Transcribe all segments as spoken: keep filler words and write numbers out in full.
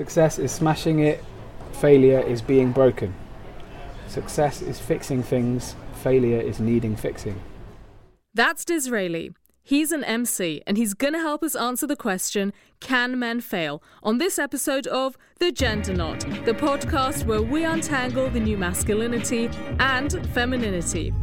Success is smashing it. Failure is being broken. Success is fixing things. Failure is needing fixing. That's Disraeli. He's an M C, and he's going to help us answer the question, can men fail? On this episode of The Gender Knot, the podcast where we untangle the new masculinity and femininity.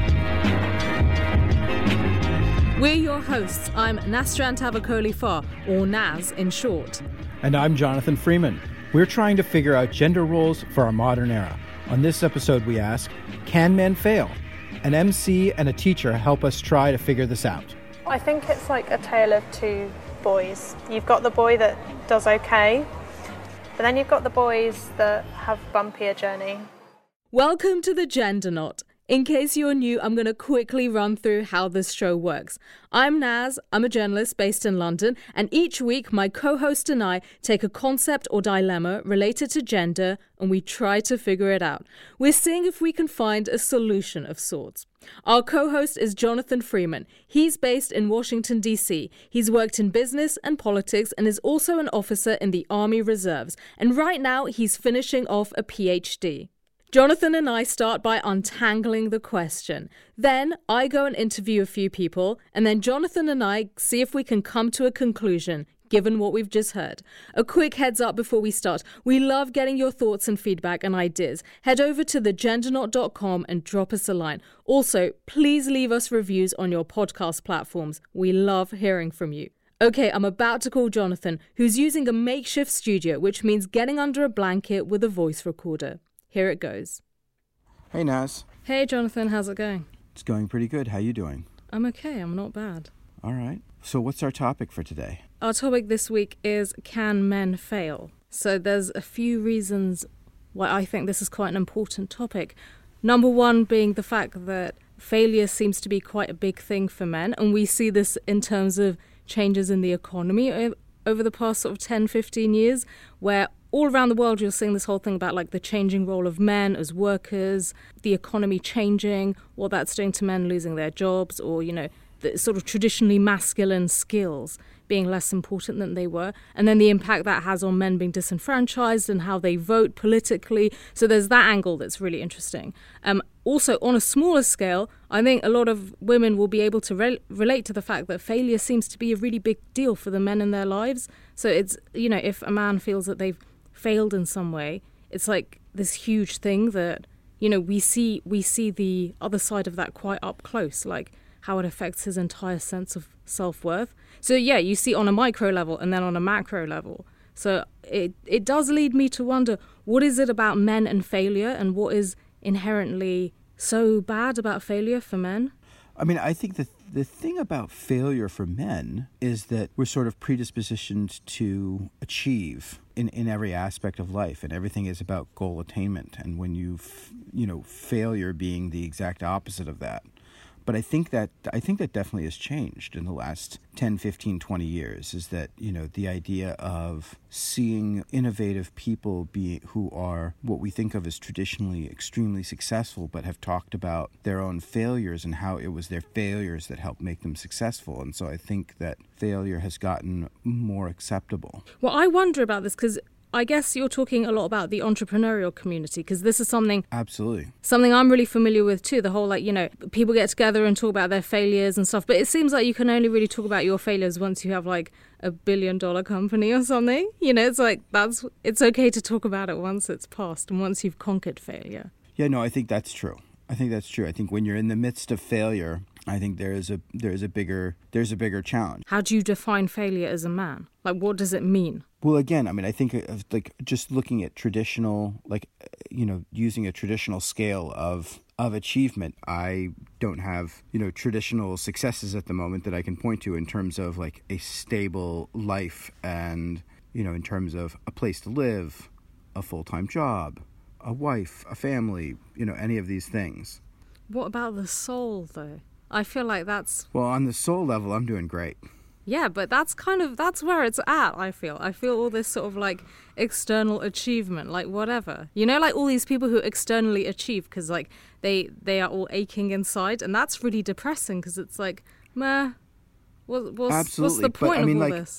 We're your hosts. I'm Nasran Tavakoli-Farr, or Naz in short. And I'm Jonathan Freeman. We're trying to figure out gender roles for our modern era. On this episode, we ask, can men fail? An M C and a teacher help us try to figure this out. I think it's like a tale of two boys. You've got the boy that does okay, but then you've got the boys that have bumpier journey. Welcome to The Gender Knot. In case you're new, I'm going to quickly run through how this show works. I'm Naz, I'm a journalist based in London, and each week my co-host and I take a concept or dilemma related to gender and we try to figure it out. We're seeing if we can find a solution of sorts. Our co-host is Jonathan Freeman. He's based in Washington, D C. He's worked in business and politics and is also an officer in the Army Reserves. And right now he's finishing off a P H D. Jonathan and I start by untangling the question. Then I go and interview a few people, and then Jonathan and I see if we can come to a conclusion, given what we've just heard. A quick heads up before we start. We love getting your thoughts and feedback and ideas. Head over to the gender knot dot com and drop us a line. Also, please leave us reviews on your podcast platforms. We love hearing from you. Okay, I'm about to call Jonathan, who's using a makeshift studio, which means getting under a blanket with a voice recorder. Here it goes. Hey, Naz. Hey, Jonathan. How's it going? It's going pretty good. How you doing? I'm okay. I'm not bad. All right. So what's our topic for today? Our topic this week is, can men fail? So there's a few reasons why I think this is quite an important topic. Number one being the fact that failure seems to be quite a big thing for men. And we see this in terms of changes in the economy over the past sort of ten, fifteen years, where all around the world, you're seeing this whole thing about like the changing role of men as workers, the economy changing, what that's doing to men losing their jobs, or, you know, the sort of traditionally masculine skills being less important than they were. And then the impact that has on men being disenfranchised and how they vote politically. So there's that angle that's really interesting. Um, also, on a smaller scale, I think a lot of women will be able to re- relate to the fact that failure seems to be a really big deal for the men in their lives. So it's, you know, if a man feels that they've failed in some way, it's like this huge thing that, you know, we see we see the other side of that quite up close, like how it affects his entire sense of self-worth. So yeah, you see on a micro level and then on a macro level. So it it does lead me to wonder, what is it about men and failure, and what is inherently so bad about failure for men? I mean, I think the the thing about failure for men is that we're sort of predispositioned to achieve in, in every aspect of life, and everything is about goal attainment. And when you, f- you know, failure being the exact opposite of that. But I think that I think that definitely has changed in the last ten, fifteen, twenty years, is that, you know, the idea of seeing innovative people be who are what we think of as traditionally extremely successful, but have talked about their own failures and how it was their failures that helped make them successful. And so I think that failure has gotten more acceptable. Well, I wonder about this because I guess you're talking a lot about the entrepreneurial community, because this is something Absolutely. something I'm really familiar with too. The whole, like, you know, people get together and talk about their failures and stuff. But it seems like you can only really talk about your failures once you have like a billion dollar company or something. You know, it's like that's it's okay to talk about it once it's passed and once you've conquered failure. Yeah, no, I think that's true. I think that's true. I think when you're in the midst of failure, I think there is a there is a bigger there's a bigger challenge. How do you define failure as a man? Like, what does it mean? Well, again, I mean, I think of like just looking at traditional, like, you know, using a traditional scale of of achievement. I don't have, you know, traditional successes at the moment that I can point to in terms of like a stable life and, you know, in terms of a place to live, a full-time job, a wife, a family, you know, any of these things. What about the soul, though? I feel like that's... Well, on the soul level, I'm doing great. Yeah, but that's kind of, that's where it's at, I feel. I feel all this sort of like external achievement, like whatever. You know, like all these people who externally achieve because like they, they are all aching inside. And that's really depressing because it's like, meh, what, what's, Absolutely. what's the point but, I mean, of all like, this?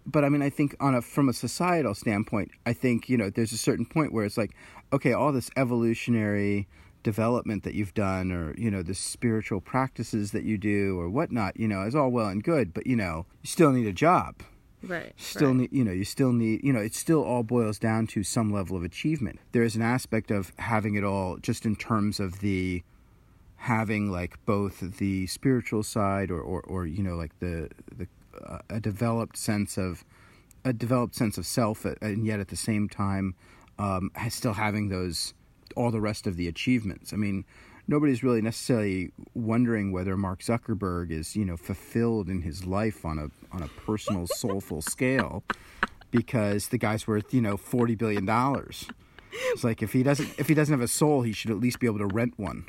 but I mean, I think on a from a societal standpoint, I think, you know, there's a certain point where it's like, okay, all this evolutionary development that you've done, or, you know, the spiritual practices that you do or whatnot, you know, is all well and good, but, you know, you still need a job. Right. Still right. need, you know, you still need, you know, it still all boils down to some level of achievement. There is an aspect of having it all just in terms of the having like both the spiritual side or, or, or you know, like the, the uh, a developed sense of a developed sense of self, and yet at the same time, um, still having those, all the rest of the achievements. I mean, nobody's really necessarily wondering whether Mark Zuckerberg is, you know, fulfilled in his life on a on a personal, soulful scale, because the guy's worth, you know, forty billion dollars. It's like if he doesn't if he doesn't have a soul, he should at least be able to rent one.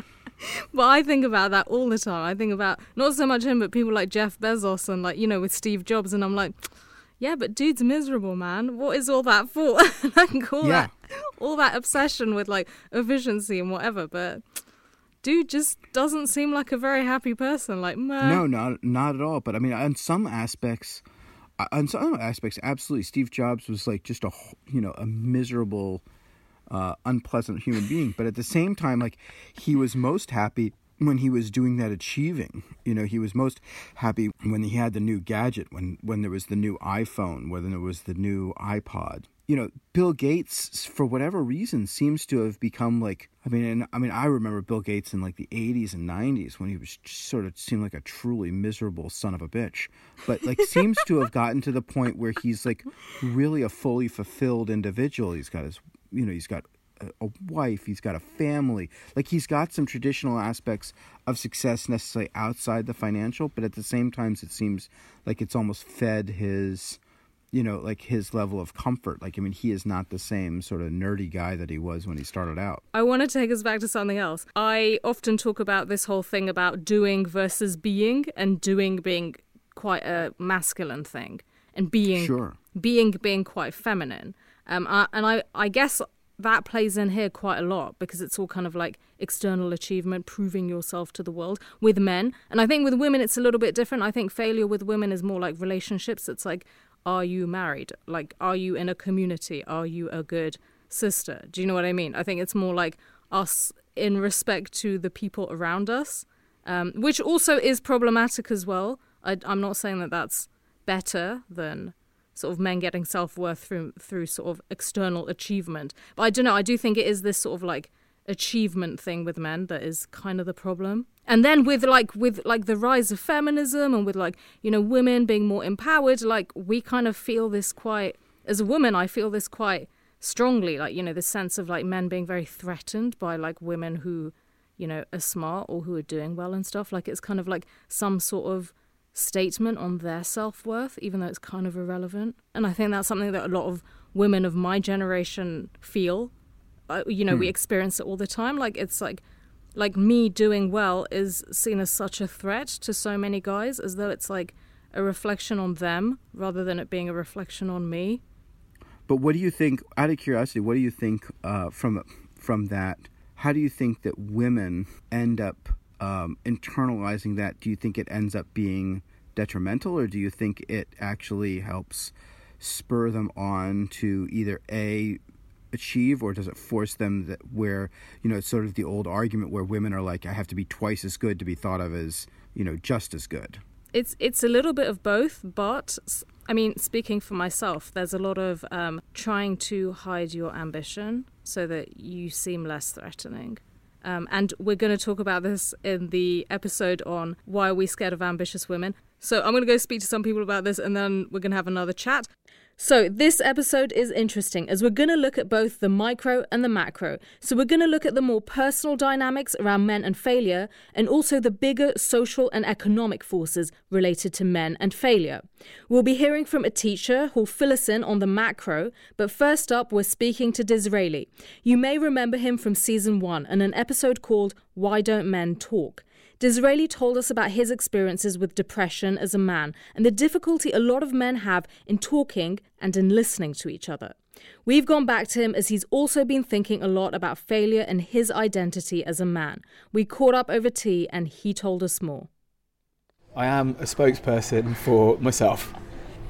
But I think about that all the time. I think about not so much him, but people like Jeff Bezos and, like, you know, with Steve Jobs, and I'm like, yeah, but dude's miserable, man. What is all that for? Like all Yeah. that, all that obsession with like efficiency and whatever. But dude just doesn't seem like a very happy person. Like, man. No, not not at all. But I mean, on some aspects, on some aspects, absolutely, Steve Jobs was like just a, you know, a miserable, uh, unpleasant human being. But at the same time, like, he was most happy when he was doing that achieving. You know, he was most happy when he had the new gadget, when, when there was the new iPhone, when there was the new iPod. You know, Bill Gates, for whatever reason, seems to have become like, I mean, and, I mean, I remember Bill Gates in like the eighties and nineties when he was just sort of seemed like a truly miserable son of a bitch, but like seems to have gotten to the point where he's like really a fully fulfilled individual. He's got his, you know, he's got a wife, he's got a family, like he's got some traditional aspects of success necessarily outside the financial, but at the same time it seems like it's almost fed his, you know, like his level of comfort. Like, I mean, he is not the same sort of nerdy guy that he was when he started out. I want to take us back to something else. I often talk about this whole thing about doing versus being, and doing being quite a masculine thing, and being sure. being being quite feminine. Um, I, and I, I guess that plays in here quite a lot, because it's all kind of like external achievement, proving yourself to the world with men. And I think with women, it's a little bit different. I think failure with women is more like relationships. It's like, are you married? Like, are you in a community? Are you a good sister? Do you know what I mean? I think it's more like us in respect to the people around us, um, which also is problematic as well. I, I'm not saying that that's better than sort of men getting self-worth through through sort of external achievement. But I don't know, I do think it is this sort of like achievement thing with men that is kind of the problem. And then with like with like the rise of feminism, and with like, you know, women being more empowered, like we kind of feel this quite, as a woman, I feel this quite strongly, like, you know, the sense of like men being very threatened by like women who, you know, are smart or who are doing well and stuff. Like, it's kind of like some sort of statement on their self-worth, even though it's kind of irrelevant. And I think that's something that a lot of women of my generation feel. Uh, you know, hmm. we experience it all the time. Like, it's like, like me doing well is seen as such a threat to so many guys, as though it's like a reflection on them rather than it being a reflection on me. But what do you think, out of curiosity, what do you think uh, from from that, how do you think that women end up Um, internalizing that? Do you think it ends up being detrimental, or do you think it actually helps spur them on to either A, achieve, or does it force them that where, you know, it's sort of the old argument where women are like, I have to be twice as good to be thought of as, you know, just as good? It's it's a little bit of both, but I mean, speaking for myself, there's a lot of um, trying to hide your ambition so that you seem less threatening. Um, and we're going to talk about this in the episode on why are we scared of ambitious women. So I'm going to go speak to some people about this, and then we're going to have another chat. So this episode is interesting, as we're going to look at both the micro and the macro. So we're going to look at the more personal dynamics around men and failure, and also the bigger social and economic forces related to men and failure. We'll be hearing from a teacher who'll fill us in on the macro, but first up, we're speaking to Disraeli. You may remember him from season one and an episode called Why Don't Men Talk? Disraeli told us about his experiences with depression as a man and the difficulty a lot of men have in talking and in listening to each other. We've gone back to him as he's also been thinking a lot about failure and his identity as a man. We caught up over tea and he told us more. I am a spokesperson for myself.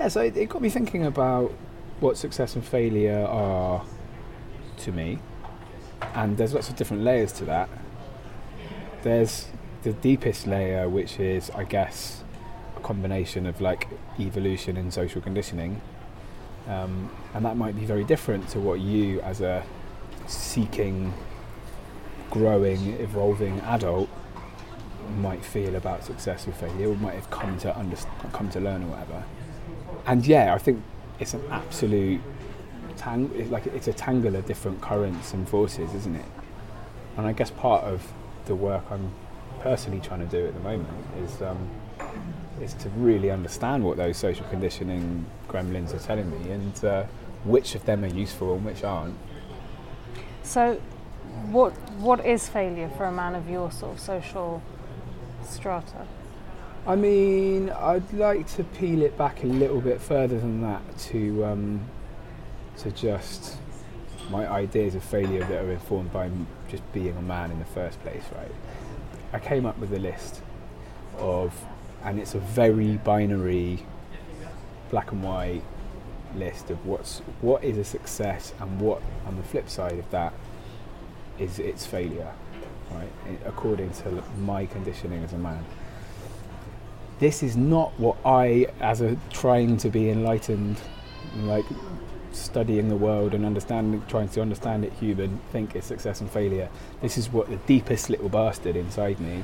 Yeah, so it, it got me thinking about what success and failure are to me, and there's lots of different layers to that. There's the deepest layer, which is, I guess, a combination of like evolution and social conditioning, um, and that might be very different to what you, as a seeking, growing, evolving adult, might feel about success or failure, or might have come to understand, come to learn, or whatever. And yeah, I think it's an absolute tang- it's like it's a tangle of different currents and forces, isn't it? And I guess part of the work I'm personally trying to do at the moment is um, is to really understand what those social conditioning gremlins are telling me, and uh, which of them are useful and which aren't. So, what what is failure for a man of your sort of social strata? I mean, I'd like to peel it back a little bit further than that to um, to just my ideas of failure that are informed by m- just being a man in the first place, right? I came up with a list of, and it's a very binary, black and white list of what's what is a success, and what, on the flip side of that, is its failure, right? I- according to my conditioning as a man. This is not what I, as a trying to be enlightened, like studying the world and understanding, trying to understand it human, think is success and failure. This is what the deepest little bastard inside me,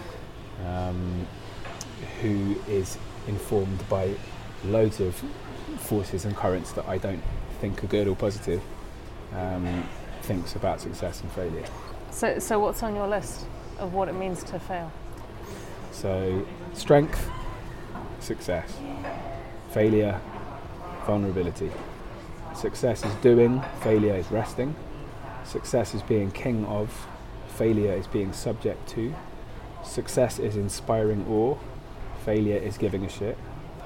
um, who is informed by loads of forces and currents that I don't think are good or positive, um, thinks about success and failure. So, so what's on your list of what it means to fail? So, strength, success. Failure, vulnerability. Success is doing, failure is resting. Success is being king of, failure is being subject to. Success is inspiring awe, failure is giving a shit.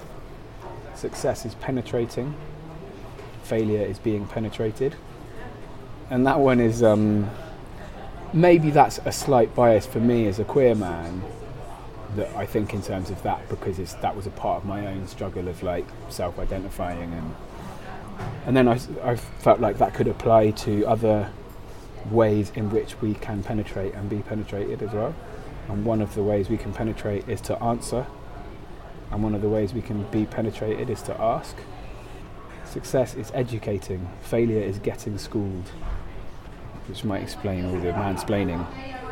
Success is penetrating, failure is being penetrated. And that one is, um, maybe that's a slight bias for me as a queer man, that I think in terms of that, because it's that was a part of my own struggle of like self-identifying, and and then I, I felt like that could apply to other ways in which we can penetrate and be penetrated as well. And one of the ways we can penetrate is to answer, and one of the ways we can be penetrated is to ask. Success is educating, failure is getting schooled, which might explain all the mansplaining.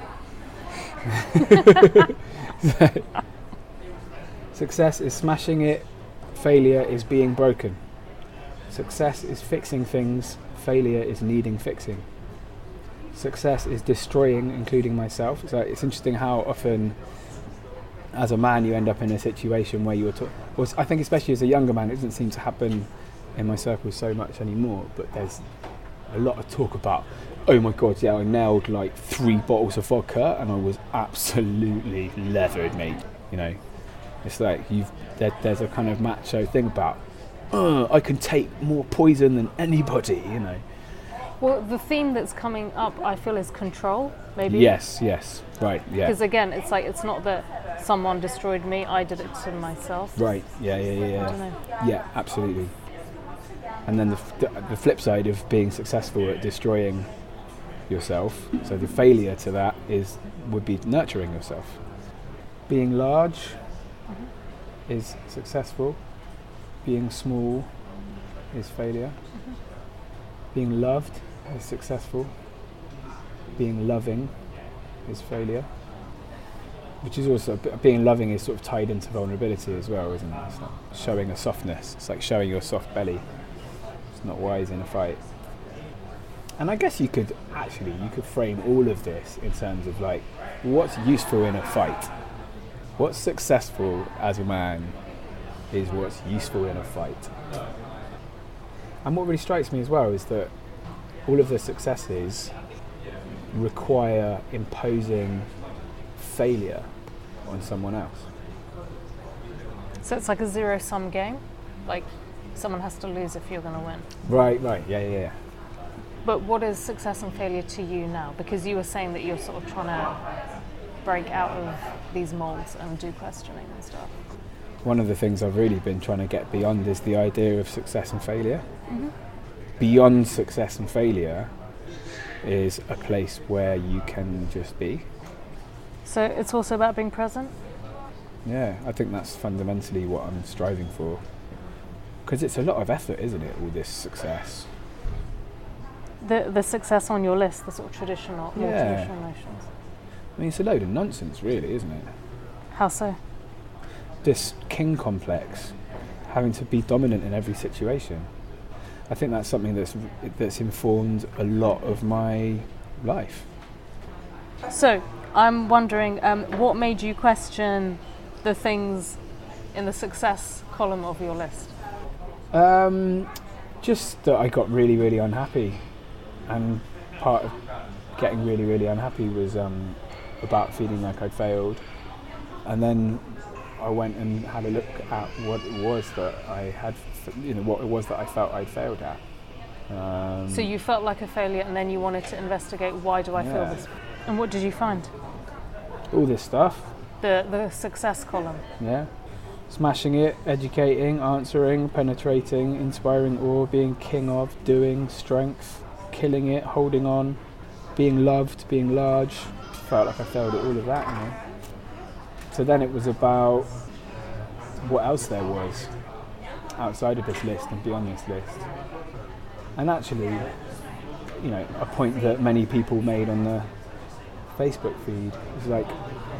So, success is smashing it, failure is being broken. Success is fixing things, failure is needing fixing. Success is destroying, including myself. So it's interesting how often as a man you end up in a situation where you're ta- well, I think especially as a younger man, it doesn't seem to happen in my circles so much anymore, but there's a lot of talk about, oh my god, yeah, I nailed like three bottles of vodka and I was absolutely leathered, mate. You know, it's like you've there, there's a kind of macho thing about, oh, I can take more poison than anybody, you know. Well, the theme that's coming up, I feel, is control, maybe. Yes, yes, right, yeah. Because again, it's like, it's not that someone destroyed me, I did it to myself. Right, yeah, yeah, yeah, yeah. I don't know. Yeah, absolutely. And then the, f- the flip side of being successful at destroying yourself, so the failure to that is would be nurturing yourself. Being large mm-hmm. is successful. Being small is failure. Mm-hmm. Being loved is successful. Being loving is failure. Which is also, being loving is sort of tied into vulnerability as well, isn't it? It's like showing a softness. It's like showing your soft belly. It's not wise in a fight. And I guess you could actually, you could frame all of this in terms of like, what's useful in a fight? What's successful as a man is what's useful in a fight. And what really strikes me as well is that all of the successes require imposing failure on someone else. So it's like a zero-sum game? Like, someone has to lose if you're going to win? Right, right, yeah, yeah, yeah. But what is success and failure to you now? Because you were saying that you're sort of trying to break out of these molds and do questioning and stuff. one of the things I've really been trying to get beyond is the idea of success and failure. Mm-hmm. Beyond success and failure is a place where you can just be. So it's also about being present? Yeah, I think that's fundamentally what I'm striving for. Because it's a lot of effort, isn't it, all this success? The the success on your list, the sort of traditional, more Yeah. traditional notions. I mean, it's a load of nonsense, really, isn't it? How so? This king complex, having to be dominant in every situation. I think that's something that's that's informed a lot of my life. So, I'm wondering, um, what made you question the things in the success column of your list? Um, just that I got really, really unhappy, and part of getting really, really unhappy was um, about feeling like I'd failed, and then I went and had a look at what it was that I had, you know, what it was that I felt I'd failed at. Um, So you felt like a failure, and then you wanted to investigate, why do I feel Yeah. this? And what did you find? all this stuff, The the success column. yeah. Smashing it, educating, answering, penetrating, inspiring awe, being king of, doing, strength, killing it, holding on, being loved, being large. Felt like I failed at all of that, you know. So then it was about what else there was outside of this list and beyond this list. And actually, you know, a point that many people made on the Facebook feed is like,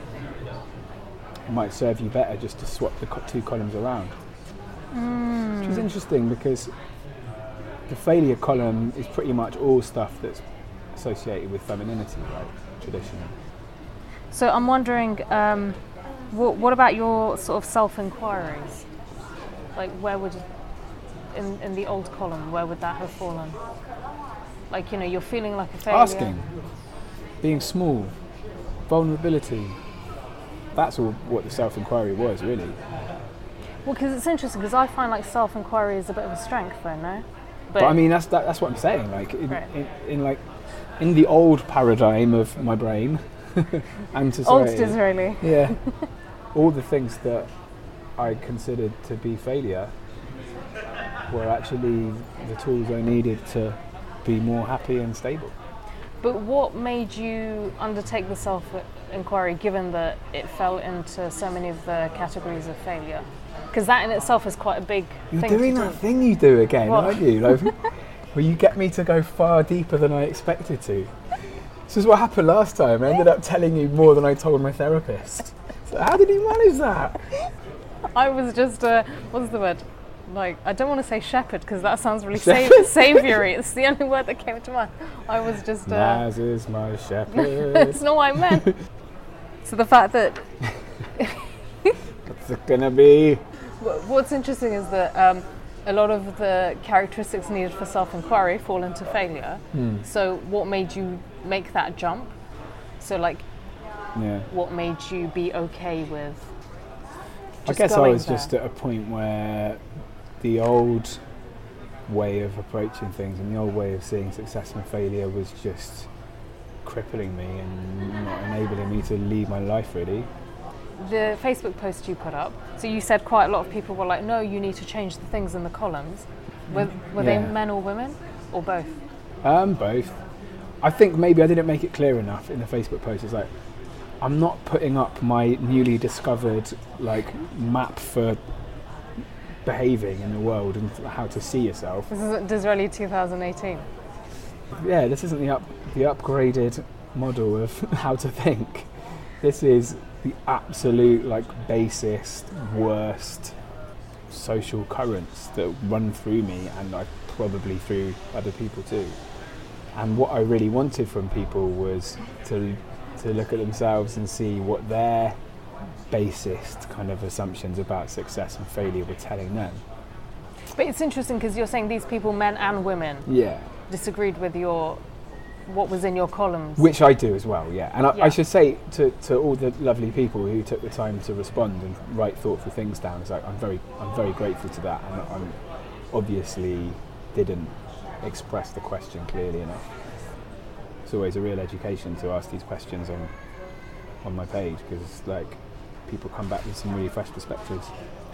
it might serve you better just to swap the co- two columns around. Mm. Which is interesting because the failure column is pretty much all stuff that's associated with femininity, right? Traditionally. So I'm wondering, um, what, what about your sort of self-inquiries? Like, where would, in, in the old column, where would that have fallen? Like, you know, you're feeling like a failure. Asking, being small, vulnerability. That's all what the self-inquiry was, really. Well, because it's interesting, because I find like self-inquiry is a bit of a strength, though, no? But, I mean, that's that, that's what I'm saying. Like, in, Right. in, in like, in the old paradigm of my brain and society. Old Disraeli. Yeah. All the things that I considered to be failure were actually the tools I needed to be more happy and stable. But what made you undertake the self-inquiry, given that it fell into so many of the categories of failure? Because that in itself is quite a big You're thing doing to that do. thing you do again, What? aren't you? Like, where you get me to go far deeper than I expected to. This is what happened last time. I ended up telling you more than I told my therapist. So how did he manage that? I was just, uh, what's the word? Like, I don't want to say shepherd, because that sounds really Shepherd? sa- savoury. It's the only word that came to mind. I was just... Uh, Naz is my shepherd. it's not what I meant. So the fact that... What's it gonna be? wh- What's interesting is that um, a lot of the characteristics needed for self-inquiry fall into failure. Hmm. So what made you make that jump? So like, Yeah. what made you be okay with I just guess I going was there? just at a point where the old way of approaching things and the old way of seeing success and failure was just crippling me and not enabling me to lead my life, really. The Facebook post you put up, so you said quite a lot of people were like, no, you need to change the things in the columns. Were, were Yeah. they men or women? Or both? Um, both. I think maybe I didn't make it clear enough in the Facebook post. It's like, I'm not putting up my newly discovered like map for behaving in the world and how to see yourself. This is Disraeli twenty eighteen. Yeah, this isn't the up the upgraded model of how to think. This is the absolute like basest, worst social currents that run through me, and I probably through other people too. And what I really wanted from people was to to look at themselves and see what their basest kind of assumptions about success and failure were telling them. But it's interesting because you're saying these people, men and women, Yeah. disagreed with your what was in your columns. Which I do as well, yeah. And I, Yeah. I should say to, to all the lovely people who took the time to respond and write thoughtful things down, it's like I'm very I'm very grateful to that, and I'm obviously didn't express the question clearly enough. It's always a real education to ask these questions on on my page, because like people come back with some really fresh perspectives.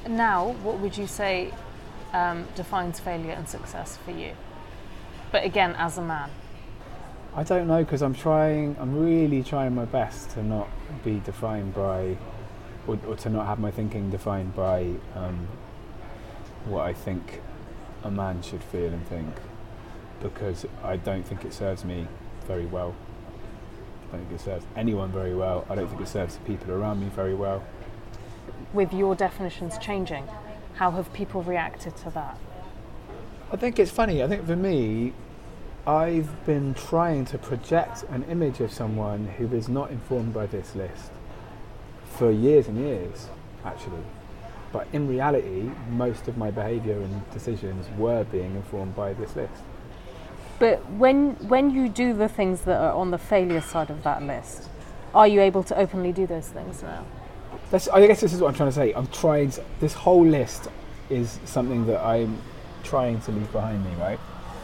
now, what would you say um, defines failure and success for you? But again, as a man. I don't know, because I'm trying, I'm really trying my best to not be defined by, or, or to not have my thinking defined by um, what I think a man should feel and think, because I don't think it serves me very well. I don't think it serves anyone very well. I don't think it serves the people around me very well. With your definitions changing, how have people reacted to that? I think it's funny. I think for me, I've been trying to project an image of someone who is not informed by this list for years and years, actually. But in reality, most of my behaviour and decisions were being informed by this list. But when when you do the things that are on the failure side of that list, are you able to openly do those things now? That's, I guess this is what I'm trying to say. I'm trying to, this whole list is something that I'm trying to leave behind me, right?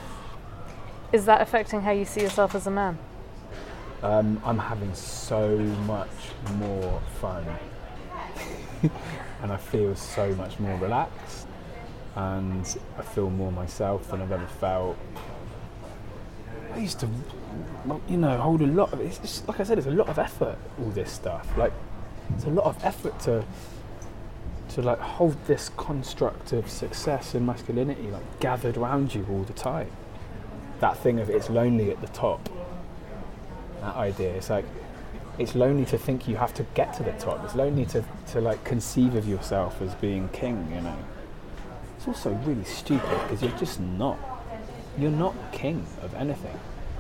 Is that affecting how you see yourself as a man? Um, I'm having so much more fun. And I feel so much more relaxed. And I feel more myself than I've ever felt. I used to, you know, hold a lot of, it's just, like I said, it's a lot of effort, all this stuff. Like, it's a lot of effort to to like hold this construct of success and masculinity like gathered around you all the time. That thing of it's lonely at the top, that idea, it's like, it's lonely to think you have to get to the top. It's lonely to, to like conceive of yourself as being king, you know. It's also really stupid because you're just not. You're not king of anything.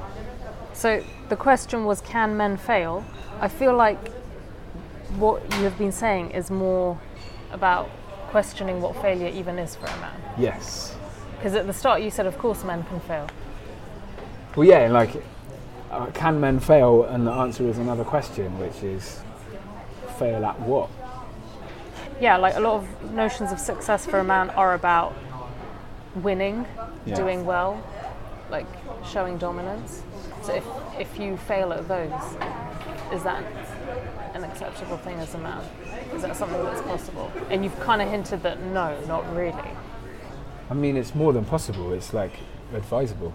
So the question was, can men fail? I feel like what you have been saying is more about questioning what failure even is for a man. Yes. Because at the start you said, of course, men can fail. Well, yeah, like, uh, can men fail? And the answer is another question, which is, fail at what? Yeah, like a lot of notions of success for a man are about winning, Yeah. doing well, like showing dominance. So if, if you fail at those, is that an acceptable thing as a man? Is that something that's possible? And you've kind of hinted that no, not really. I mean, it's more than possible. It's like advisable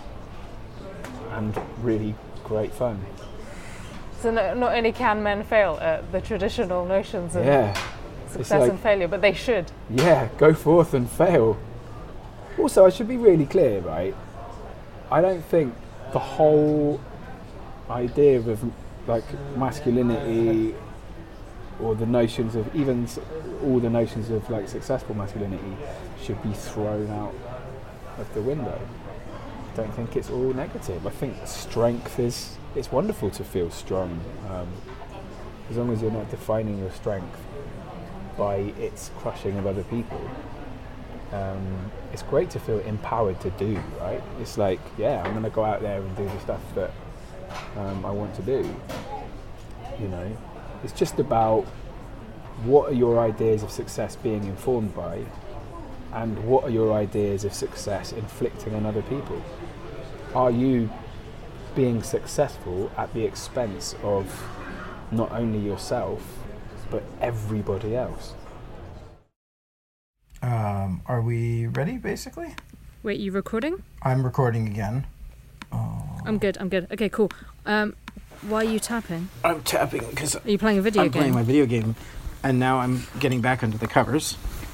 and really great fun. So no, not only can men fail at the traditional notions of Yeah. success like, and failure, but they should. Yeah, go forth and fail. Also, I should be really clear, right? I don't think the whole idea of like masculinity or the notions of even s- all the notions of like successful masculinity should be thrown out of the window. I don't think it's all negative. I think strength is, it's wonderful to feel strong, um, as long as you're not defining your strength by its crushing of other people. Um, it's great to feel empowered to do, right? It's like, yeah, I'm going to go out there and do the stuff that um, I want to do. You know, it's just about what are your ideas of success being informed by, and what are your ideas of success inflicting on other people. Are you being successful at the expense of not only yourself, but everybody else? Um, are we ready, basically? Wait, you recording? I'm recording again. Oh. I'm good, I'm good. Okay, cool. Um, why are you tapping? I'm tapping because Are you playing a video I'm game? playing my video game, and now I'm getting back under the covers.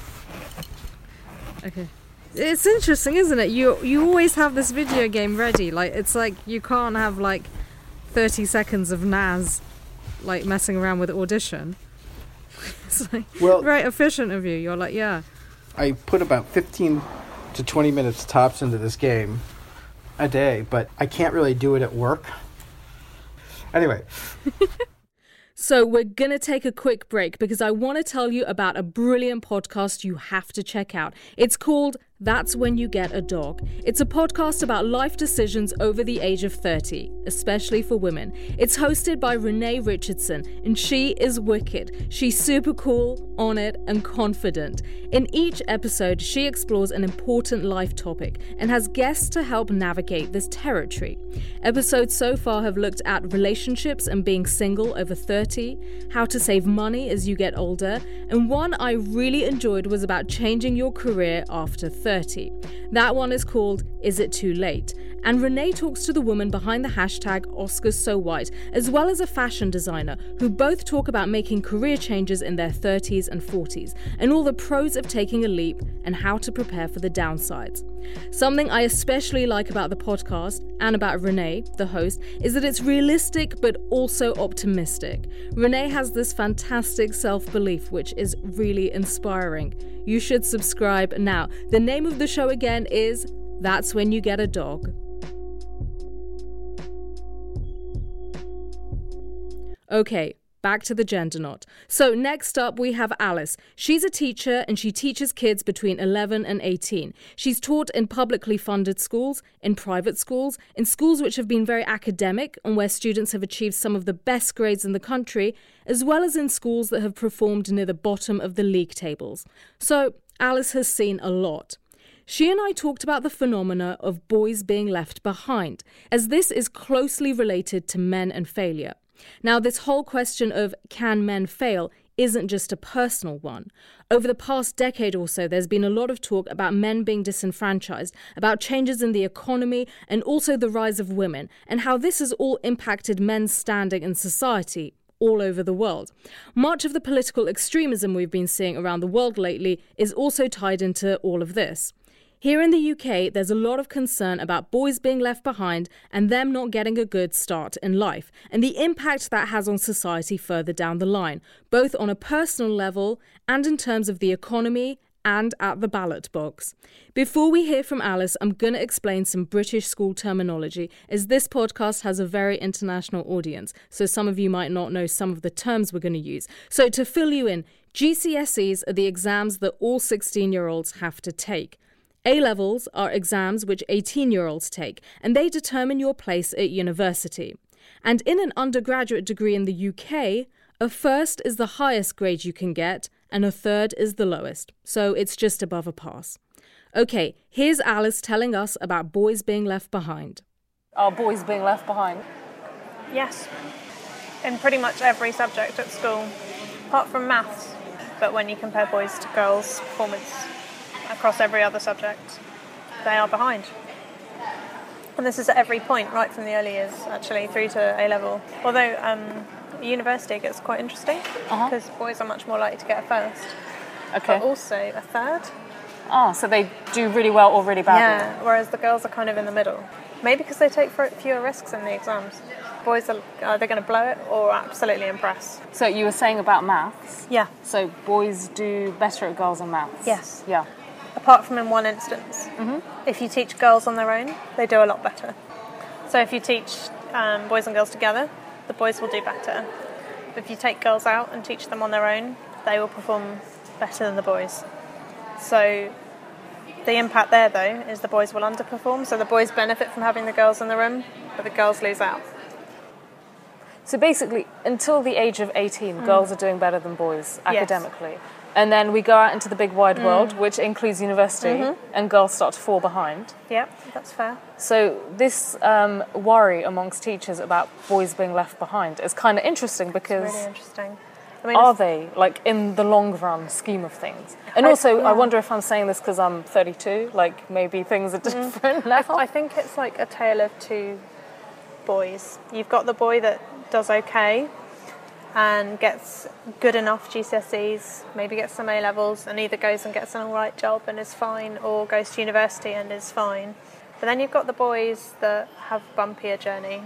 Okay. It's interesting, isn't it? You you always have this video game ready. Like, it's like you can't have like thirty seconds of Naz like messing around with Audition. It's like Well- very efficient of you. You're like, yeah. I put about fifteen to twenty minutes tops into this game a day, but I can't really do it at work. Anyway. So we're going to take a quick break because I want to tell you about a brilliant podcast you have to check out. It's called That's When You Get a Dog. It's a podcast about life decisions over the age of thirty, especially for women. It's hosted by Renee Richardson, and she is wicked. She's super cool, on it, and confident. In each episode, she explores an important life topic and has guests to help navigate this territory. Episodes so far have looked at relationships and being single over thirty, how to save money as you get older, and one I really enjoyed was about changing your career after thirty. That one is called Is It Too Late? And Renee talks to the woman behind the hashtag Oscars So White, as well as a fashion designer, who both talk about making career changes in their thirties and forties, and all the pros of taking a leap and how to prepare for the downsides. Something I especially like about the podcast, and about Renee, the host, is that it's realistic but also optimistic. Renee has this fantastic self-belief, which is really inspiring. You should subscribe now. The name of the show again is That's When You Get a Dog. Okay, back to the gender knot. So next up we have Alice. She's a teacher and she teaches kids between eleven and eighteen. She's taught in publicly funded schools, in private schools, in schools which have been very academic and where students have achieved some of the best grades in the country, as well as in schools that have performed near the bottom of the league tables. So Alice has seen a lot. She and I talked about the phenomena of boys being left behind, as this is closely related to men and failure. Now, this whole question of can men fail isn't just a personal one. Over the past decade or so, there's been a lot of talk about men being disenfranchised, about changes in the economy, and also the rise of women, and how this has all impacted men's standing in society all over the world. Much of the political extremism we've been seeing around the world lately is also tied into all of this. Here in the U K, there's a lot of concern about boys being left behind and them not getting a good start in life, and the impact that has on society further down the line, both on a personal level and in terms of the economy and at the ballot box. Before we hear from Alice, I'm going to explain some British school terminology, as this podcast has a very international audience, so some of you might not know some of the terms we're going to use. So to fill you in, G C S Es are the exams that all sixteen-year-olds have to take. A-levels are exams which eighteen-year-olds take, and they determine your place at university. And in an undergraduate degree in the U K, a first is the highest grade you can get, and a third is the lowest, so it's just above a pass. Okay, here's Alice telling us about boys being left behind. Are boys being left behind? Yes, in pretty much every subject at school, apart from maths. But when you compare boys to girls' performance across every other subject, they are behind. And this is at every point, right from the early years, actually, through to A-level. Although um, university it gets quite interesting, Uh-huh. because boys are much more likely to get a first, Okay. but also a third. Oh, so they do really well or really badly? Yeah, whereas the girls are kind of in the middle. Maybe because they take fewer risks in the exams. Boys are either going to blow it or absolutely impress. So you were saying about maths. Yeah. So boys do better at girls on maths? Yes. Yeah. Apart from in one instance. Mm-hmm. If you teach girls on their own, they do a lot better. So if you teach um, boys and girls together, the boys will do better. But if you take girls out and teach them on their own, they will perform better than the boys. So the impact there, though, is the boys will underperform. So the boys benefit from having the girls in the room, but the girls lose out. So basically, until the age of eighteen, mm. girls are doing better than boys academically. Yes. And then we go out into the big wide mm. world, which includes university, mm-hmm. and girls start to fall behind. Yep, that's fair. So this um, worry amongst teachers about boys being left behind is kind of interesting because... It's really interesting. I mean, are they, like, in the long run scheme of things? And I, also, yeah. I wonder if I'm saying this because I'm thirty-two, like, maybe things are different mm. now. I, I think it's like a tale of two boys. You've got the boy that does okay and gets good enough G C S Es, maybe gets some A-levels and either goes and gets an alright job and is fine, or goes to university and is fine. But then you've got the boys that have a bumpier journey,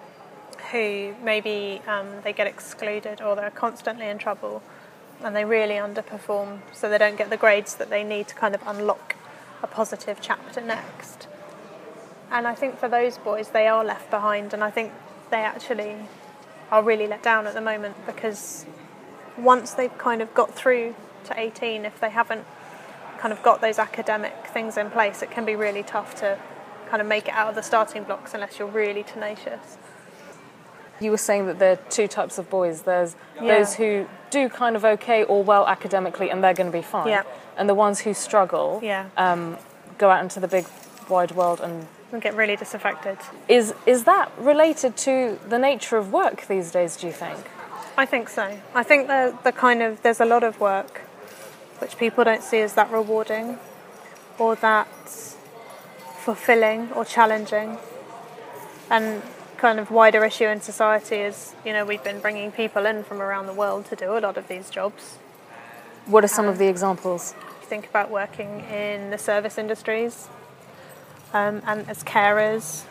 who maybe um, they get excluded or they're constantly in trouble and they really underperform, so they don't get the grades that they need to kind of unlock a positive chapter next. And I think for those boys, they are left behind, and I think they actually are really let down at the moment, because once they've kind of got through to eighteen, if they haven't kind of got those academic things in place, it can be really tough to kind of make it out of the starting blocks unless you're really tenacious. You were saying that there are two types of boys. There's Yeah. those who do kind of okay or well academically and they're going to be fine. Yeah. And the ones who struggle Yeah. um, go out into the big wide world and... And get really disaffected. Is, is that related to the nature of work these days, do you think? I think so. I think the, the kind of, there's a lot of work which people don't see as that rewarding or that fulfilling or challenging. And kind of wider issue in society is, you know, we've been bringing people in from around the world to do a lot of these jobs. What are some Um, of the examples? If you think about working in the service industries um, and as carers,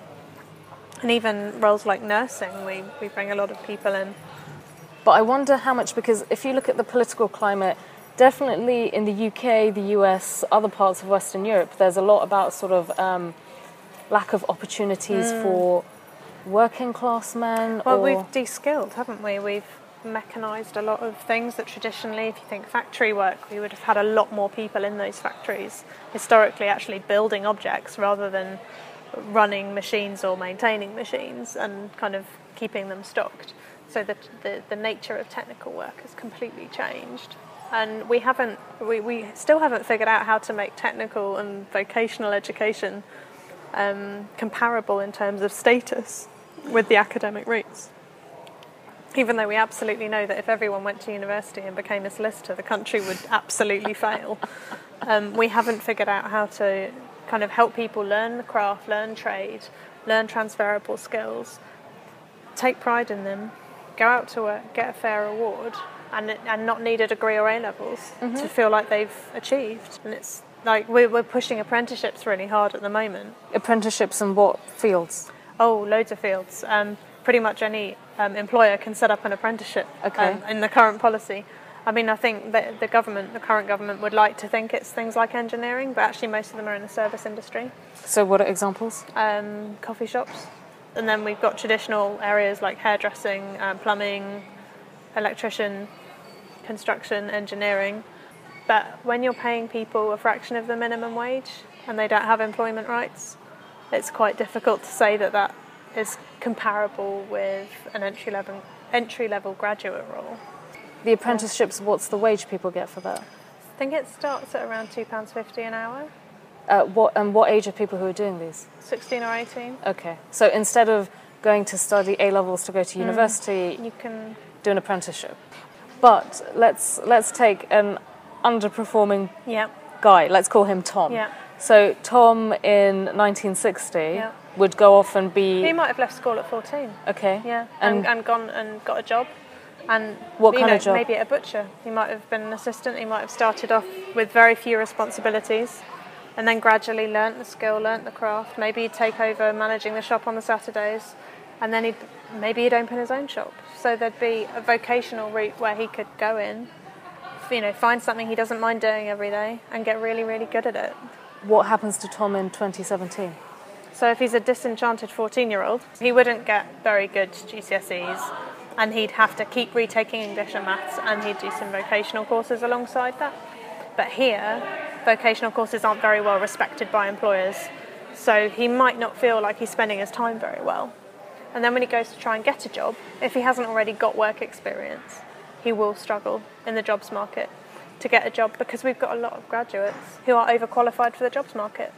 and even roles like nursing, we, we bring a lot of people in. But I wonder how much, because if you look at the political climate, definitely in the U K, the U S, other parts of Western Europe, there's a lot about sort of um, lack of opportunities mm. for working class men. Well, or... we've de-skilled, haven't we? We've mechanised a lot of things that traditionally, if you think factory work, we would have had a lot more people in those factories, historically actually building objects rather than running machines or maintaining machines and kind of keeping them stocked. So that the, the nature of technical work has completely changed. And we haven't, we, we still haven't figured out how to make technical and vocational education um, comparable in terms of status with the academic routes. Even though we absolutely know that if everyone went to university and became a solicitor, the country would absolutely fail. Um, we haven't figured out how to kind of help people learn the craft, learn trade, learn transferable skills, take pride in them, go out to work, get a fair reward, and and not need a degree or A-levels mm-hmm. to feel like they've achieved. And it's like we're, we're pushing apprenticeships really hard at the moment. Apprenticeships in what fields? Oh, loads of fields. Um, pretty much any um, employer can set up an apprenticeship okay. um, in the current policy. I mean, I think that the government, the current government, would like to think it's things like engineering, but actually most of them are in the service industry. So what are examples? Um, coffee shops. And then we've got traditional areas like hairdressing, um, plumbing, electrician, construction, engineering. But when you're paying people a fraction of the minimum wage and they don't have employment rights, it's quite difficult to say that that is comparable with an entry-level entry-level graduate role. The apprenticeships, what's the wage people get for that? I think it starts at around two pounds fifty an hour. Uh, what and what age are people who are doing these? sixteen or eighteen. Okay. So instead of going to study A-levels to go to university, mm. you can do an apprenticeship. But let's let's take an underperforming yeah. guy. Let's call him Tom. Yeah. So Tom in nineteen sixty yeah. would go off and be... He might have left school at fourteen. Okay. Yeah. And, and, and gone and got a job. And what you kind know, of job? Maybe at a butcher. He might have been an assistant. He might have started off with very few responsibilities and then gradually learnt the skill, learnt the craft. Maybe he'd take over managing the shop on the Saturdays, and then he'd maybe he'd open his own shop. So there'd be a vocational route where he could go in, you know, find something he doesn't mind doing every day and get really, really good at it. What happens to Tom in twenty seventeen? So if he's a disenchanted fourteen-year-old, he wouldn't get very good G C S Es, and he'd have to keep retaking English and maths, and he'd do some vocational courses alongside that. But here, vocational courses aren't very well respected by employers, so he might not feel like he's spending his time very well. And then when he goes to try and get a job, if he hasn't already got work experience, he will struggle in the jobs market to get a job, because we've got a lot of graduates who are overqualified for the jobs market.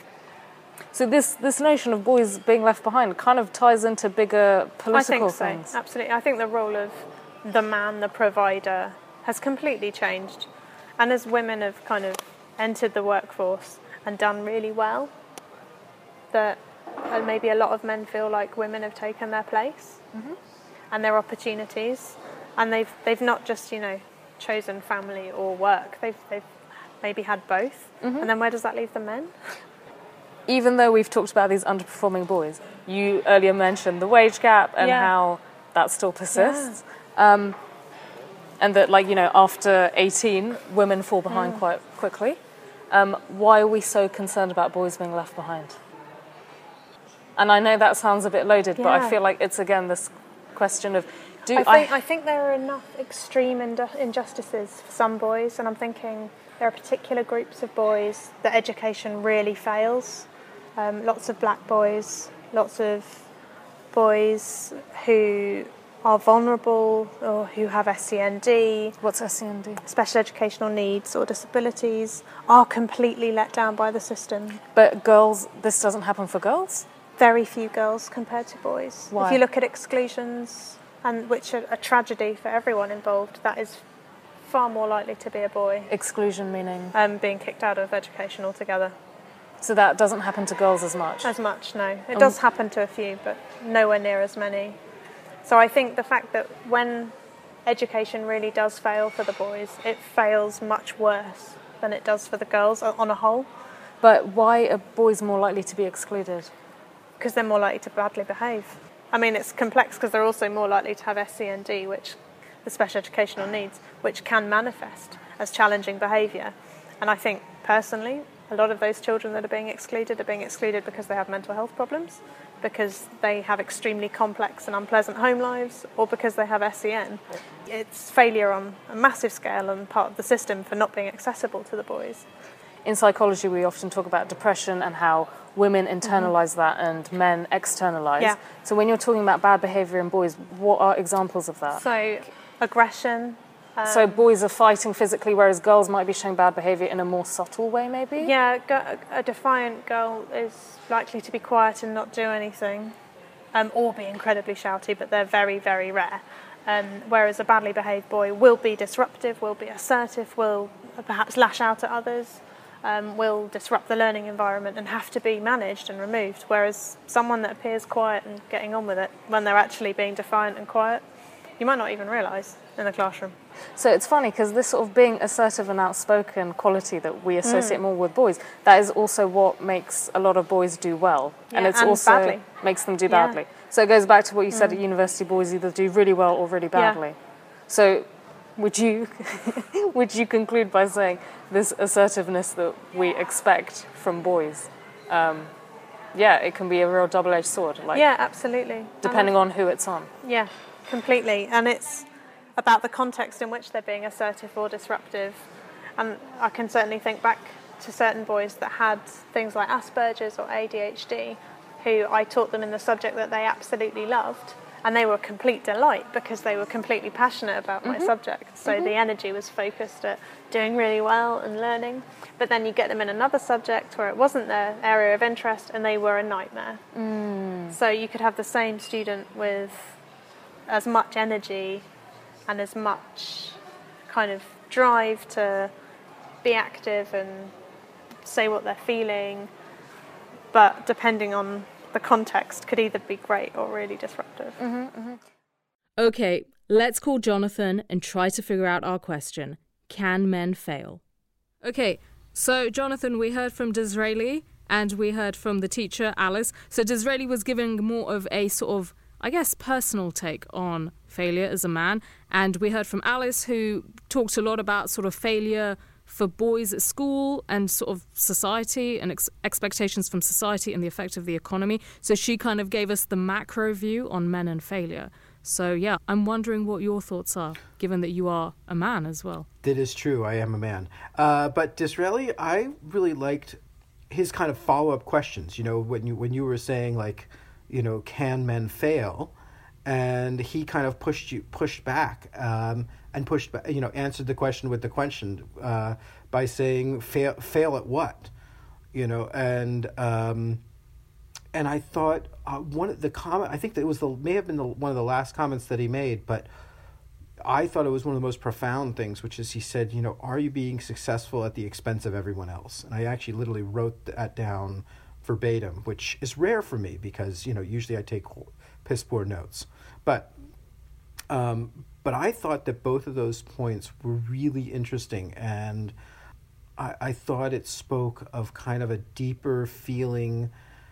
So this, this notion of boys being left behind kind of ties into bigger political I think so, things. Absolutely. I think the role of the man, the provider, has completely changed. And as women have kind of entered the workforce and done really well, that maybe a lot of men feel like women have taken their place mm-hmm. and their opportunities, and they've they've not just, you know, chosen family or work. They've they've maybe had both. Mm-hmm. And then where does that leave the men? Even though we've talked about these underperforming boys, you earlier mentioned the wage gap and yeah. how that still persists. Yeah. Um, and that, like, you know, after eighteen, women fall behind mm. quite quickly. Um, why are we so concerned about boys being left behind? And I know that sounds a bit loaded, yeah. but I feel like it's, again, this question of... Do I think, I, I think there are enough extreme indu- injustices for some boys, and I'm thinking there are particular groups of boys that education really fails. Um, lots of black boys, lots of boys who are vulnerable or who have S E N D. What's S E N D? Special educational needs or disabilities, are completely let down by the system. But girls, this doesn't happen for girls? Very few girls compared to boys. Why? If you look at exclusions, and which are a tragedy for everyone involved, that is far more likely to be a boy. Exclusion meaning? Um, being kicked out of education altogether. So that doesn't happen to girls as much? As much, no. It Um, does happen to a few, but nowhere near as many. So I think the fact that when education really does fail for the boys, it fails much worse than it does for the girls on a whole. But why are boys more likely to be excluded? Because they're more likely to badly behave. I mean, it's complex because they're also more likely to have S E N D, which the special educational needs, which can manifest as challenging behaviour. And I think, personally, a lot of those children that are being excluded are being excluded because they have mental health problems, because they have extremely complex and unpleasant home lives, or because they have S E N. It's failure on a massive scale on part of the system for not being accessible to the boys. In psychology, we often talk about depression and how women internalise mm-hmm. that and men externalise. Yeah. So when you're talking about bad behaviour in boys, what are examples of that? So, aggression. Um, so boys are fighting physically, whereas girls might be showing bad behaviour in a more subtle way, maybe? Yeah, a defiant girl is likely to be quiet and not do anything, um, or be incredibly shouty, but they're very, very rare. Um, whereas a badly behaved boy will be disruptive, will be assertive, will perhaps lash out at others, um, will disrupt the learning environment and have to be managed and removed. Whereas someone that appears quiet and getting on with it, when they're actually being defiant and quiet, you might not even realise in the classroom. So it's funny because this sort of being assertive and outspoken quality that we associate mm. more with boys, that is also what makes a lot of boys do well. Yeah, and it's and also badly. makes them do Yeah. badly. So it goes back to what you said mm. at university, boys either do really well or really badly. Yeah. So would you would you conclude by saying this assertiveness that we expect from boys, um, yeah, it can be a real double-edged sword. Like, yeah, absolutely. Depending on who it's on. Yeah, completely. And it's about the context in which they're being assertive or disruptive. And I can certainly think back to certain boys that had things like Asperger's or A D H D, who I taught them in the subject that they absolutely loved, and they were a complete delight because they were completely passionate about my mm-hmm. subject. So mm-hmm. the energy was focused at doing really well and learning. But then you get them in another subject where it wasn't their area of interest and they were a nightmare. Mm. So you could have the same student with as much energy and as much kind of drive to be active and say what they're feeling, but depending on the context, could either be great or really disruptive. Mm-hmm, mm-hmm. Okay, let's call Jonathan and try to figure out our question. Can men fail? Okay, so Jonathan, we heard from Disraeli and we heard from the teacher, Alice. So Disraeli was giving more of a sort of, I guess, personal take on failure as a man. And we heard from Alice, who talked a lot about sort of failure for boys at school and sort of society and ex- expectations from society and the effect of the economy. So she kind of gave us the macro view on men and failure. So, yeah, I'm wondering what your thoughts are, given that you are a man as well. That is true. I am a man. Uh, but Disraeli, I really liked his kind of follow-up questions. You know, when you when you were saying, like, you know, can men fail? And he kind of pushed you pushed back um, and pushed back, you know, answered the question with the question uh, by saying, fail, fail at what? You know, and... Um, And I thought uh, one of the comment, I think that it was the may have been the, one of the last comments that he made, but I thought it was one of the most profound things, which is he said, you know, are you being successful at the expense of everyone else? And I actually literally wrote that down verbatim, which is rare for me because, you know, usually I take piss poor notes. But um, but I thought that both of those points were really interesting, and I, I thought it spoke of kind of a deeper feeling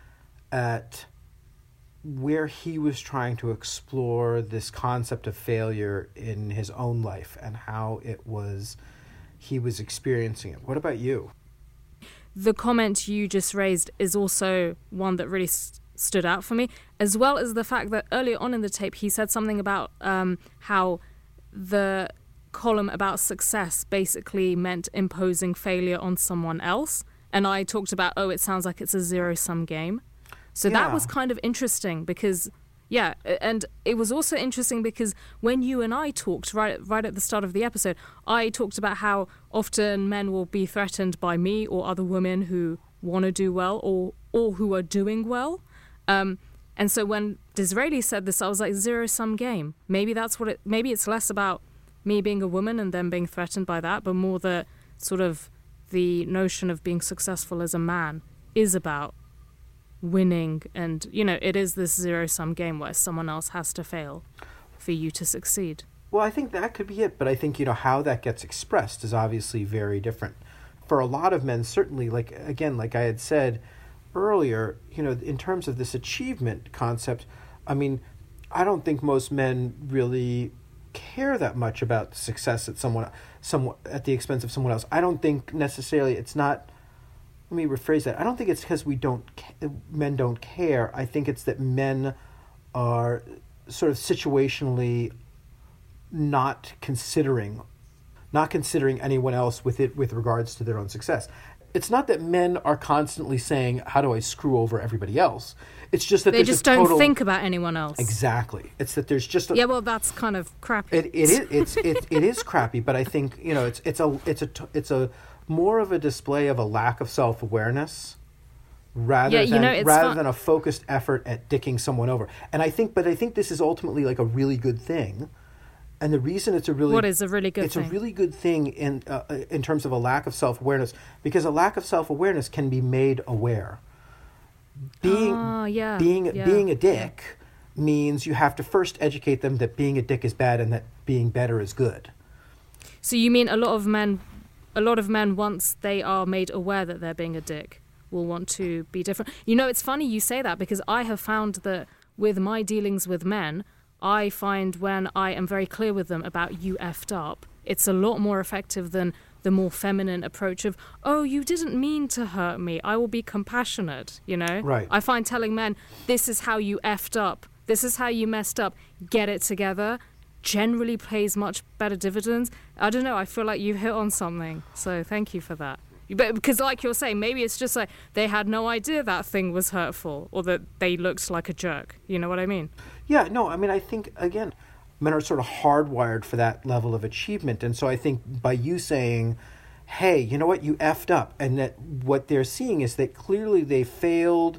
at where he was trying to explore this concept of failure in his own life and how it was he was experiencing it. What about you? The comment you just raised is also one that really st- stood out for me, as well as the fact that earlier on in the tape he said something about um, how the column about success basically meant imposing failure on someone else. And I talked about, oh, it sounds like it's a zero-sum game. So Yeah. that was kind of interesting because, yeah, and it was also interesting because when you and I talked right, right at the start of the episode, I talked about how often men will be threatened by me or other women who want to do well or, or who are doing well. Um, and so when Disraeli said this, I was like, zero-sum game. Maybe that's what it, maybe it's less about me being a woman and them being threatened by that, but more the sort of the notion of being successful as a man is about winning, and you know, it is this zero-sum game where someone else has to fail for you to succeed. Well, I think that could be it, but I think, you know, how that gets expressed is obviously very different. For a lot of men, certainly, like, again, like I had said earlier, you know, in terms of this achievement concept, I mean, I don't think most men really care that much about success at someone, someone at the expense of someone else. I don't think necessarily it's not, let me rephrase that. I don't think it's because we don't, men don't care. I think it's that men are sort of situationally not considering, not considering anyone else with it with regards to their own success. It's not that men are constantly saying, how do I screw over everybody else? It's just that they there's just a don't total, think about anyone else. Exactly. It's that there's just a, yeah, well, that's kind of crappy. It, it is it's it, it is crappy, but I think, you know, it's it's a it's a it's a more of a display of a lack of self-awareness rather Yeah, you than know, it's rather fun- than a focused effort at dicking someone over. And I think but I think this is ultimately like a really good thing. And the reason it's a really What is a really good it's thing? a really good thing in uh, in terms of a lack of self-awareness, because a lack of self-awareness can be made aware. Being Ah, yeah, being yeah, being a dick means you have to first educate them that being a dick is bad and that being better is good. So you mean a lot of men, a lot of men, once they are made aware that they're being a dick, will want to be different. You know, it's funny you say that because I have found that with my dealings with men, I find when I am very clear with them about you effed up, it's a lot more effective than the more feminine approach of, oh, you didn't mean to hurt me. I will be compassionate, you know? Right. I find telling men, this is how you effed up. This is how you messed up. Get it together. Generally pays much better dividends. I don't know. I feel like you hit on something. So thank you for that. But because like you're saying, maybe it's just like they had no idea that thing was hurtful or that they looked like a jerk. You know what I mean? Yeah, no, I mean, I think, again, men are sort of hardwired for that level of achievement. And so I think by you saying, hey, you know what, you effed up, and that what they're seeing is that clearly they failed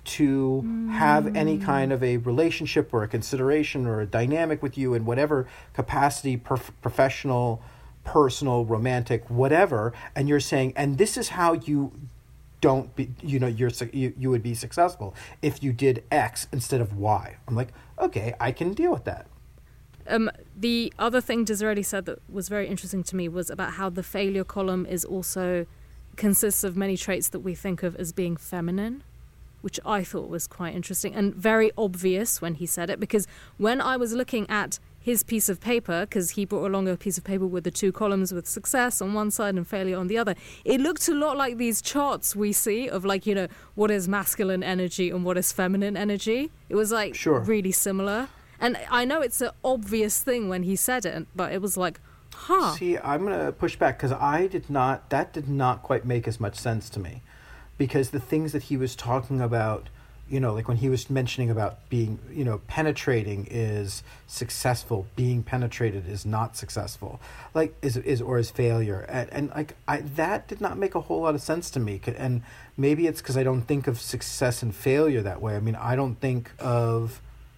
to mm. have any kind of a relationship or a consideration or a dynamic with you in whatever capacity, prof- professional, personal, romantic, whatever, and you're saying, and this is how you don't be, you know, you're you, you would be successful if you did X instead of Y. I'm like, okay, I can deal with that. Um, the other thing Disraeli said that was very interesting to me was about how the failure column is also consists of many traits that we think of as being feminine, which I thought was quite interesting and very obvious when he said it, because when I was looking at his piece of paper, because he brought along a piece of paper with the two columns with success on one side and failure on the other, it looked a lot like these charts we see of like, you know, what is masculine energy and what is feminine energy. It was like sure. really similar. And I know it's an obvious thing when he said it, but it was like, huh. See, I'm going to push back because I did not, that did not quite make as much sense to me. Because the things that he was talking about, you know, like when he was mentioning about being, you know, penetrating is successful, being penetrated is not successful, like is is or is failure, and, and like I that did not make a whole lot of sense to me. And maybe it's because I don't think of success and failure that way. I mean, I don't think of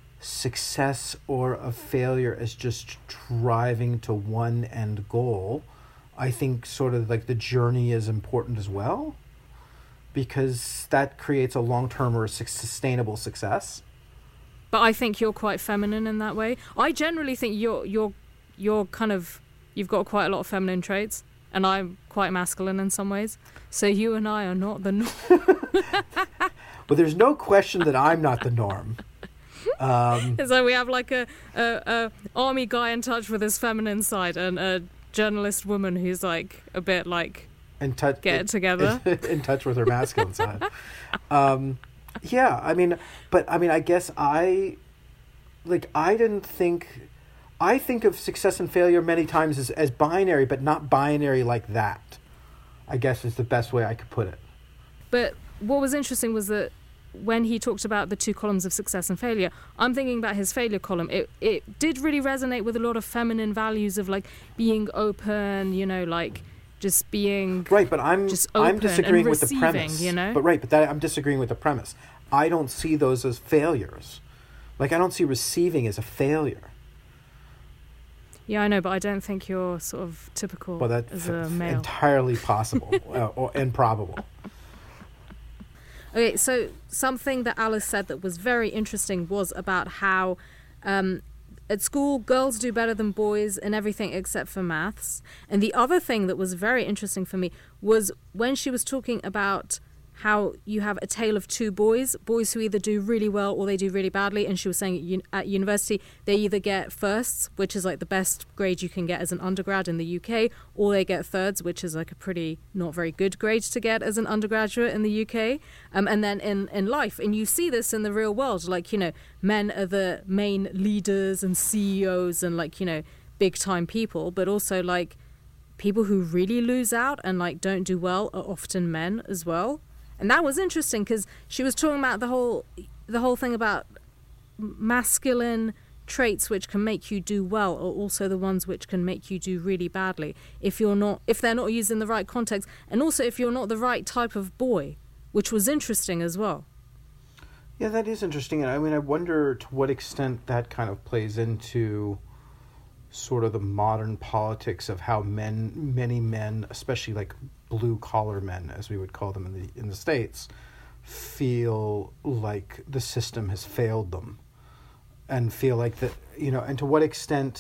success or of failure as just driving to one end goal. I think sort of like the journey is important as well, because that creates a long-term or sustainable success. But I think you're quite feminine in that way. I generally think you're you're you're kind of you've got quite a lot of feminine traits, and I'm quite masculine in some ways. So you and I are not the norm. But there's no question that I'm not the norm. Um, so we have like a, a, a army guy in touch with his feminine side, and a journalist woman who's like a bit like. In touch, get it together. In, in touch with her masculine side. Um, yeah, I mean, but I mean, I guess I, like, I didn't think, I think of success and failure many times as, as binary, but not binary like that, I guess is the best way I could put it. But what was interesting was that when he talked about the two columns of success and failure, I'm thinking about his failure column. It it did really resonate with a lot of feminine values of like being open, you know, like just being right. But I'm just open I'm disagreeing and with the receiving, premise. you know. But right, but that I'm disagreeing with the premise. I don't see those as failures. Like I don't see receiving as a failure. Yeah, I know, but I don't think you're sort of typical well, that's as a male. Entirely possible uh, or improbable. Okay, so something that Alice said that was very interesting was about how um, at school girls do better than boys in everything except for maths. And the other thing that was very interesting for me was when she was talking about how you have a tale of two boys, boys who either do really well or they do really badly. And she was saying at university, they either get firsts, which is like the best grade you can get as an undergrad in the U K, or they get thirds, which is like a pretty not very good grade to get as an undergraduate in the U K. Um, and then in, in life, and you see this in the real world, like, you know, men are the main leaders and C E Os and like, you know, big time people, but also like people who really lose out and like don't do well are often men as well. And that was interesting because she was talking about the whole the whole thing about masculine traits which can make you do well are also the ones which can make you do really badly if you're not if they're not used in the right context, and also if you're not the right type of boy, which was interesting as well. Yeah, that is interesting. And I mean, I wonder to what extent that kind of plays into sort of the modern politics of how men, many men, especially like blue collar men, as we would call them in the in the States, feel like the system has failed them, and feel like that, you know, and to what extent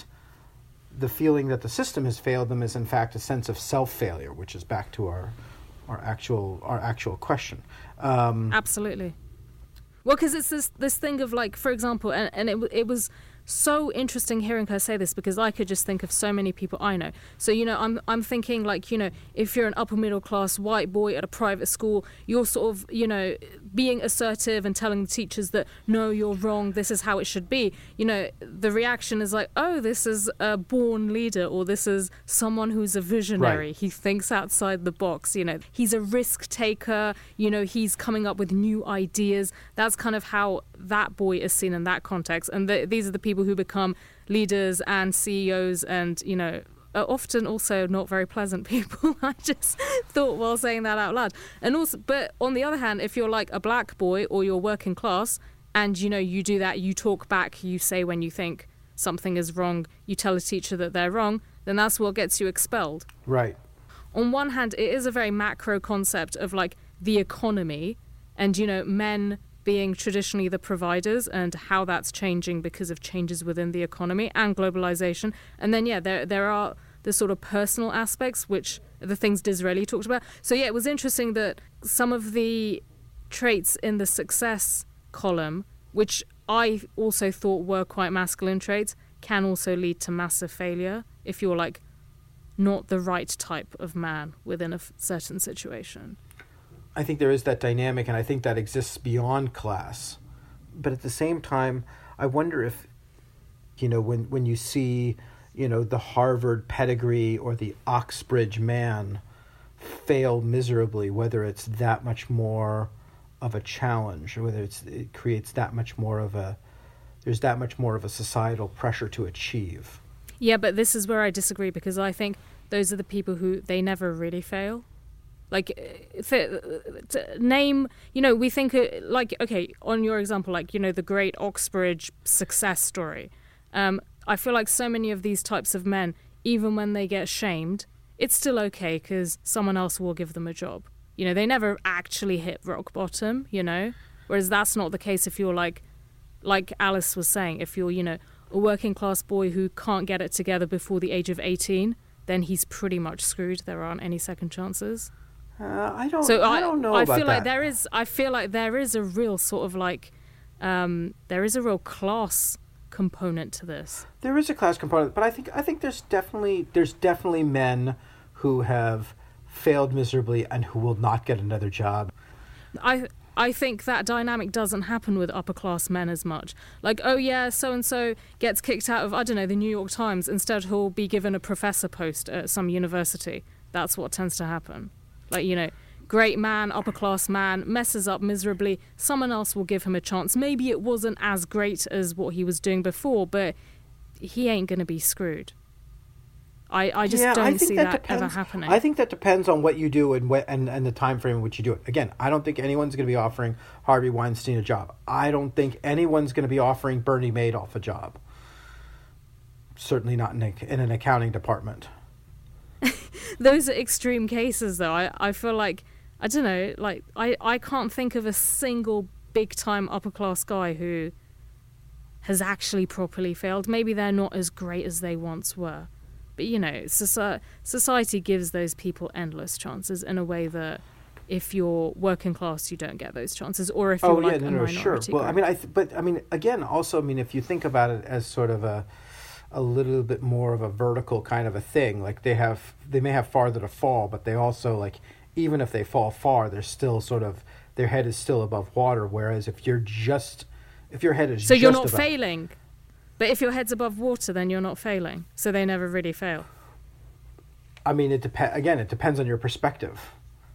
the feeling that the system has failed them is in fact a sense of self failure, which is back to our our actual our actual question. Um, Absolutely. Well, because it's this this thing of like, for example, and, and it it was so interesting hearing her say this because I could just think of so many people I know. So, you know, I'm I'm thinking like, you know, if you're an upper middle class white boy at a private school, you're sort of, you know, being assertive and telling the teachers that, no, you're wrong, this is how it should be. You know, the reaction is like, oh, this is a born leader, or this is someone who's a visionary. Right. He thinks outside the box, you know, he's a risk taker, you know, he's coming up with new ideas. That's kind of how that boy is seen in that context. And the, these are the people who become leaders and C E Os and, you know, are often also not very pleasant people. I just thought while saying that out loud. And also, but on the other hand, if you're like a black boy or you're working class and, you know, you do that, you talk back, you say when you think something is wrong, you tell a teacher that they're wrong, then that's what gets you expelled. right. On one hand, it is a very macro concept of like the economy and, you know, men being traditionally the providers and how that's changing because of changes within the economy and globalization. And then, yeah, there there are the sort of personal aspects, which are the things Disraeli talked about. So, yeah, it was interesting that some of the traits in the success column, which I also thought were quite masculine traits, can also lead to massive failure if you're, like, not the right type of man within a f- certain situation. I think there is that dynamic, and I think that exists beyond class. But at the same time, I wonder if, you know, when, when you see, you know, the Harvard pedigree or the Oxbridge man fail miserably, whether it's that much more of a challenge, or whether it's it creates that much more of a, there's that much more of a societal pressure to achieve. Yeah, but this is where I disagree, because I think those are the people who, they never really fail. Like, th- th- name, you know, we think, uh, like, okay, on your example, like, you know, the great Oxbridge success story. Um, I feel like so many of these types of men, even when they get shamed, it's still okay because someone else will give them a job. You know, they never actually hit rock bottom, you know, whereas that's not the case if you're like, like Alice was saying, if you're, you know, a working class boy who can't get it together before the age of eighteen, then he's pretty much screwed. There aren't any second chances. Uh, I don't. So I, I don't know I about feel like that. there is. I feel like there is a real sort of like, um, there is a real class component to this. There is a class component, but I think I think there's definitely there's definitely men who have failed miserably and who will not get another job. I I think that dynamic doesn't happen with upper class men as much. Like, oh yeah, so-and-so gets kicked out of, I don't know, the New York Times. Instead, he'll be given a professor post at some university. That's what tends to happen. Like, you know, great man, upper class man, messes up miserably. Someone else will give him a chance. Maybe it wasn't as great as what he was doing before, but he ain't going to be screwed. I, I just yeah, don't I think see that, that depends. ever happening. I think that depends on what you do and what, and, and the time frame in which you do it. Again, I don't think anyone's going to be offering Harvey Weinstein a job. I don't think anyone's going to be offering Bernie Madoff a job. Certainly not in, a, in an accounting department. Those are extreme cases, though. I, I feel like, I don't know, like, I, I can't think of a single big-time upper-class guy who has actually properly failed. Maybe they're not as great as they once were. But, you know, soci- society gives those people endless chances in a way that if you're working class, you don't get those chances. Or if you're oh, like yeah, no, a no, minority sure. group. Well, I mean, I th- but, I mean, again, also, I mean, if you think about it as sort of a a little bit more of a vertical kind of a thing, like they have, they may have farther to fall, but they also, like, even if they fall far, they're still sort of, their head is still above water. Whereas if you're just, if your head is so just you're not above, failing. But if your head's above water, then you're not failing. So they never really fail. I mean, it dep- again, it depends on your perspective.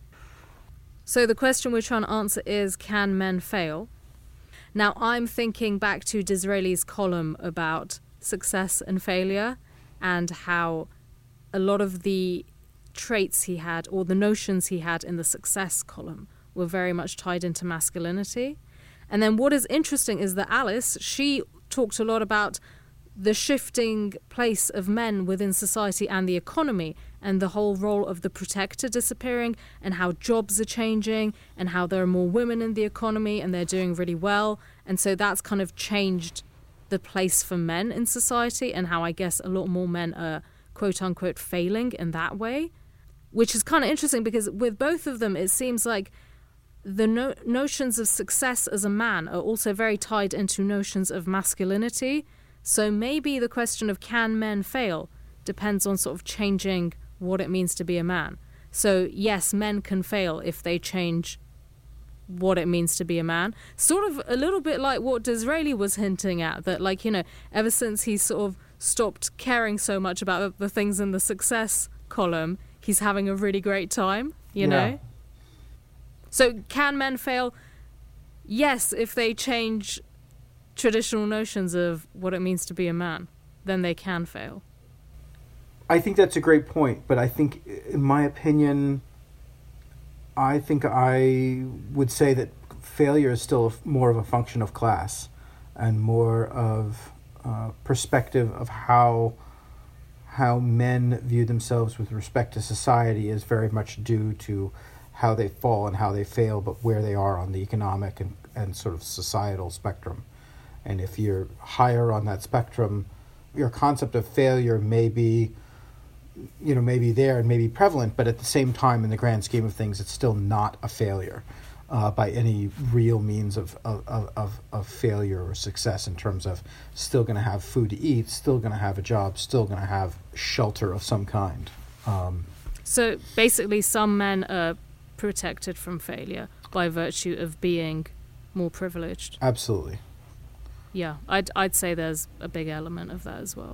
So the question we're trying to answer is, can men fail? Now, I'm thinking back to Disraeli's column about success and failure and how a lot of the traits he had or the notions he had in the success column were very much tied into masculinity. And then what is interesting is that Alice, she talked a lot about the shifting place of men within society and the economy and the whole role of the protector disappearing and how jobs are changing and how there are more women in the economy and they're doing really well. And so that's kind of changed the place for men in society and how I guess a lot more men are quote unquote failing in that way, which is kind of interesting because with both of them, it seems like the no- notions of success as a man are also very tied into notions of masculinity. So maybe the question of can men fail depends on sort of changing what it means to be a man. So yes, men can fail if they change what it means to be a man. Sort of a little bit like what Disraeli was hinting at, that like, you know, ever since he's sort of stopped caring so much about the things in the success column, he's having a really great time, you Yeah. know? So can men fail? Yes, if they change traditional notions of what it means to be a man, then they can fail. I think that's a great point, but I think, in my opinion, I think I would say that failure is still more of a function of class and more of uh, perspective of how how men view themselves with respect to society is very much due to how they fall and how they fail, but where they are on the economic and, and sort of societal spectrum. And if you're higher on that spectrum, your concept of failure may be, you know, maybe there and maybe prevalent, but at the same time, in the grand scheme of things, it's still not a failure uh, by any real means of, of, of, of failure or success in terms of still going to have food to eat, still going to have a job, still going to have shelter of some kind. Um, so basically, some men are protected from failure by virtue of being more privileged. Absolutely. Yeah, I'd I'd say there's a big element of that as well.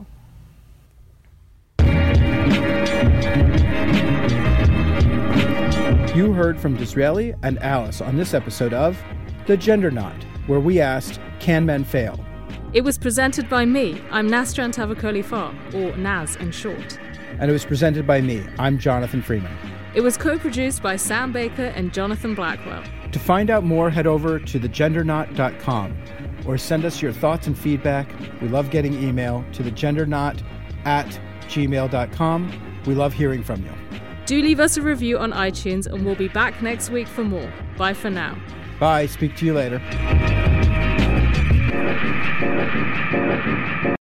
You heard from Disraeli and Alice on this episode of The Gender Knot, where we asked, can men fail? It was presented by me. I'm Nastran Tavakoli Far, or Naz in short. And it was presented by me. I'm Jonathan Freeman. It was co-produced by Sam Baker and Jonathan Blackwell. To find out more, head over to the gender knot dot com or send us your thoughts and feedback. We love getting email to thegendernot at gmail dot com. We love hearing from you. Do leave us a review on iTunes and we'll be back next week for more. Bye for now. Bye. Speak to you later.